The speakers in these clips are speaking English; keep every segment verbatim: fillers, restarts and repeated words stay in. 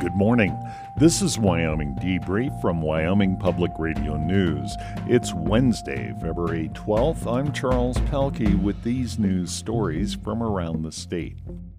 Good morning. This is Wyoming Debrief from Wyoming Public Radio News. It's Wednesday, February twelfth. I'm Charles Pelkey with these news stories from around the state.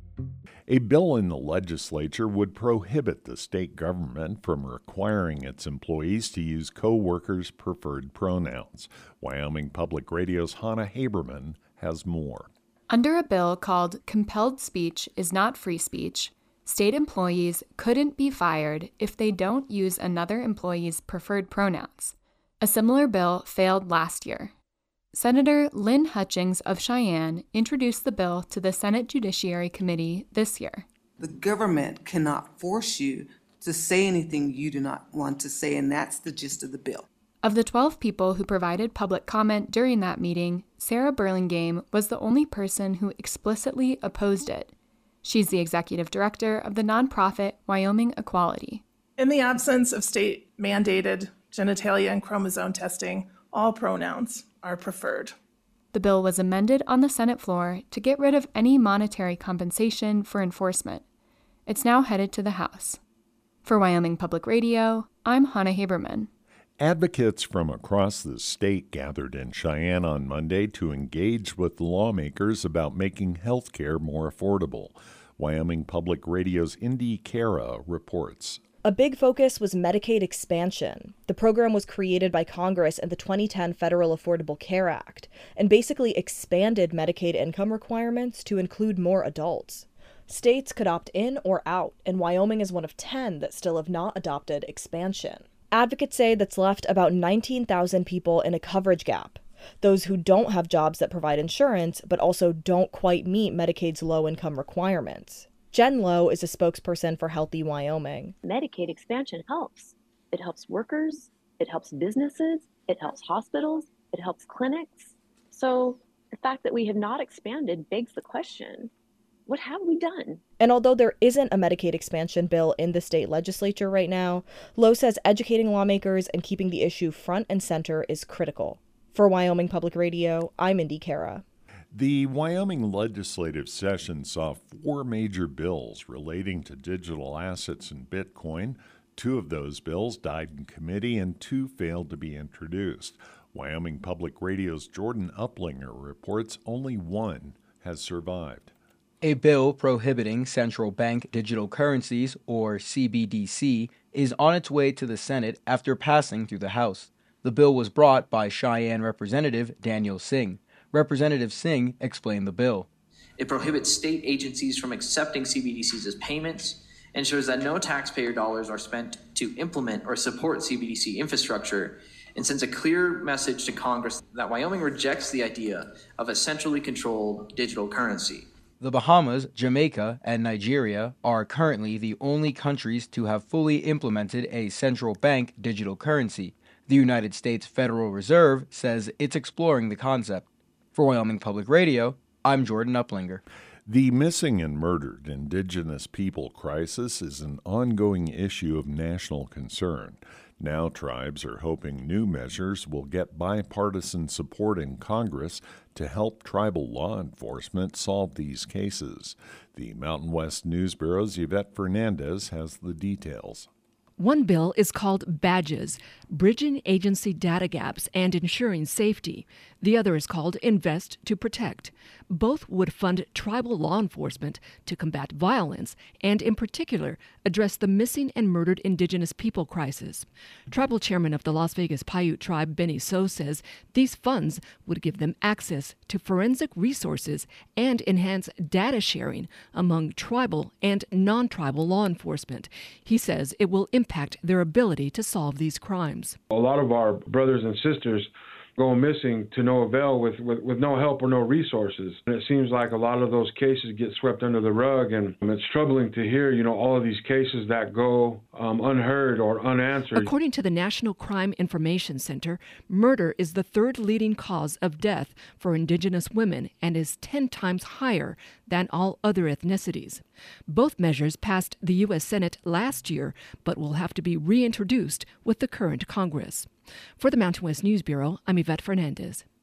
A bill in the legislature would prohibit the state government from requiring its employees to use co-workers' preferred pronouns. Wyoming Public Radio's Hannah Haberman has more. Under a bill called Compelled Speech is Not Free Speech, state employees couldn't be fired if they don't use another employee's preferred pronouns. A similar bill failed last year. Senator Lynn Hutchings of Cheyenne introduced the bill to the Senate Judiciary Committee this year. The government cannot force you to say anything you do not want to say, and that's the gist of the bill. Of the twelve people who provided public comment during that meeting, Sarah Burlingame was the only person who explicitly opposed it. She's the executive director of the nonprofit Wyoming Equality. In the absence of state-mandated genitalia and chromosome testing, all pronouns are preferred. The bill was amended on the Senate floor to get rid of any monetary compensation for enforcement. It's now headed to the House. For Wyoming Public Radio, I'm Hannah Haberman. Advocates from across the state gathered in Cheyenne on Monday to engage with lawmakers about making health care more affordable. Wyoming Public Radio's Indy Cara reports. A big focus was Medicaid expansion. The program was created by Congress in the twenty ten Federal Affordable Care Act and basically expanded Medicaid income requirements to include more adults. States could opt in or out, and Wyoming is one of ten that still have not adopted expansion. Advocates say that's left about nineteen thousand people in a coverage gap, those who don't have jobs that provide insurance but also don't quite meet Medicaid's low-income requirements. Jen Lowe is a spokesperson for Healthy Wyoming. Medicaid expansion helps. It helps workers, it helps businesses, it helps hospitals, it helps clinics. So the fact that we have not expanded begs the question, what have we done? And although there isn't a Medicaid expansion bill in the state legislature right now, Lowe says educating lawmakers and keeping the issue front and center is critical. For Wyoming Public Radio, I'm Indy Cara. The Wyoming legislative session saw four major bills relating to digital assets and Bitcoin. Two of those bills died in committee and two failed to be introduced. Wyoming Public Radio's Jordan Uplinger reports only one has survived. A bill prohibiting central bank digital currencies, or C B D C, is on its way to the Senate after passing through the House. The bill was brought by Cheyenne Representative Daniel Singh. Representative Singh explained the bill. It prohibits state agencies from accepting C B D Cs as payments, ensures that no taxpayer dollars are spent to implement or support C B D C infrastructure, and sends a clear message to Congress that Wyoming rejects the idea of a centrally controlled digital currency. The Bahamas, Jamaica, and Nigeria are currently the only countries to have fully implemented a central bank digital currency. The United States Federal Reserve says it's exploring the concept. For Wyoming Public Radio, I'm Jordan Uplinger. The missing and murdered Indigenous people crisis is an ongoing issue of national concern. Now tribes are hoping new measures will get bipartisan support in Congress to help tribal law enforcement solve these cases. The Mountain West News Bureau's Yvette Fernandez has the details. One bill is called Badges, Bridging Agency Data Gaps and Ensuring Safety. The other is called Invest to Protect. Both would fund tribal law enforcement to combat violence and, in particular, address the missing and murdered Indigenous people crisis. Tribal chairman of the Las Vegas Paiute tribe, Benny So, says these funds would give them access to forensic resources and enhance data sharing among tribal and non-tribal law enforcement. He says it will impact their ability to solve these crimes. A lot of our brothers and sisters go missing to no avail with, with, with no help or no resources. And it seems like a lot of those cases get swept under the rug, and it's troubling to hear, you know, all of these cases that go um, unheard or unanswered. According to the National Crime Information Center, murder is the third leading cause of death for Indigenous women and is ten times higher than all other ethnicities. Both measures passed the U S Senate last year, but will have to be reintroduced with the current Congress. For the Mountain West News Bureau, I'm Yvette Fernandez.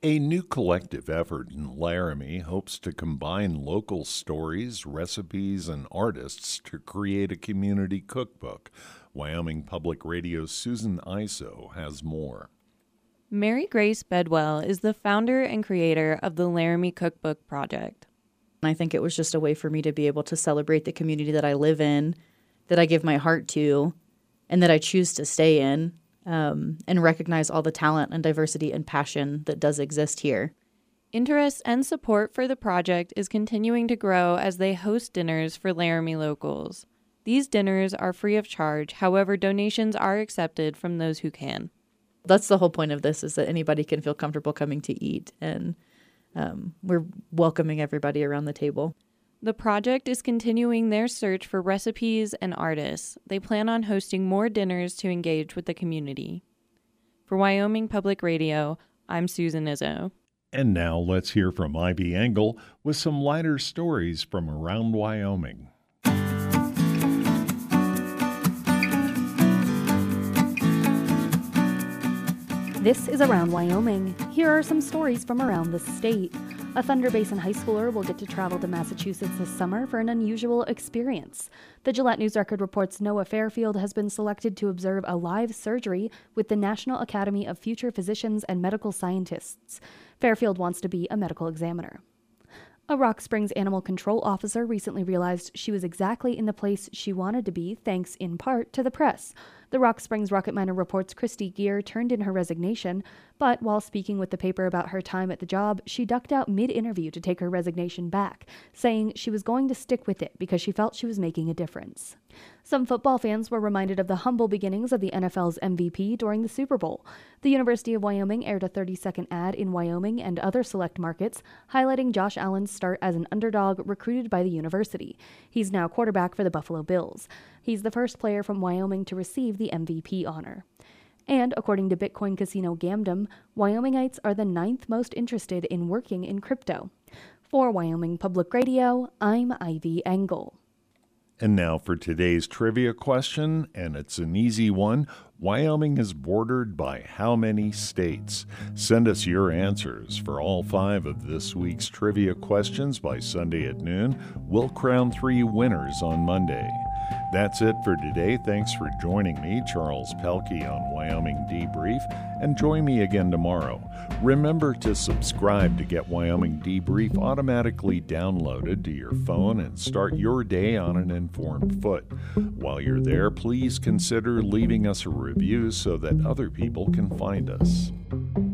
A new collective effort in Laramie hopes to combine local stories, recipes, and artists to create a community cookbook. Wyoming Public Radio's Susan Iso has more. Mary Grace Bedwell is the founder and creator of the Laramie Cookbook Project. I think it was just a way for me to be able to celebrate the community that I live in, that I give my heart to, and that I choose to stay in. Um, and recognize all the talent and diversity and passion that does exist here. Interest and support for the project is continuing to grow as they host dinners for Laramie locals. These dinners are free of charge, however, donations are accepted from those who can. That's the whole point of this, is that anybody can feel comfortable coming to eat, and um, we're welcoming everybody around the table. The project is continuing their search for recipes and artists. They plan on hosting more dinners to engage with the community. For Wyoming Public Radio, I'm Susan Izzo. And now let's hear from Ivy Engel with some lighter stories from around Wyoming. This is Around Wyoming. Here are some stories from around the state. A Thunder Basin high schooler will get to travel to Massachusetts this summer for an unusual experience. The Gillette News Record reports Noah Fairfield has been selected to observe a live surgery with the National Academy of Future Physicians and Medical Scientists. Fairfield wants to be a medical examiner. A Rock Springs animal control officer recently realized she was exactly in the place she wanted to be, thanks in part to the press. The Rock Springs Rocket Miner reports Christy Gear turned in her resignation, but while speaking with the paper about her time at the job, she ducked out mid-interview to take her resignation back, saying she was going to stick with it because she felt she was making a difference. Some football fans were reminded of the humble beginnings of the N F L's M V P during the Super Bowl. The University of Wyoming aired a thirty-second ad in Wyoming and other select markets, highlighting Josh Allen's start as an underdog recruited by the university. He's now quarterback for the Buffalo Bills. He's the first player from Wyoming to receive the M V P honor. And according to Bitcoin casino Gamdom, Wyomingites are the ninth most interested in working in crypto. For Wyoming Public Radio, I'm Ivy Engel. And now for today's trivia question, and it's an easy one. Wyoming is bordered by how many states? Send us your answers for all five of this week's trivia questions by Sunday at noon. We'll crown three winners on Monday. That's it for today. Thanks for joining me, Charles Pelkey, on Wyoming Debrief, and join me again tomorrow. Remember to subscribe to get Wyoming Debrief automatically downloaded to your phone and start your day on an informed foot. While you're there, please consider leaving us a review so that other people can find us.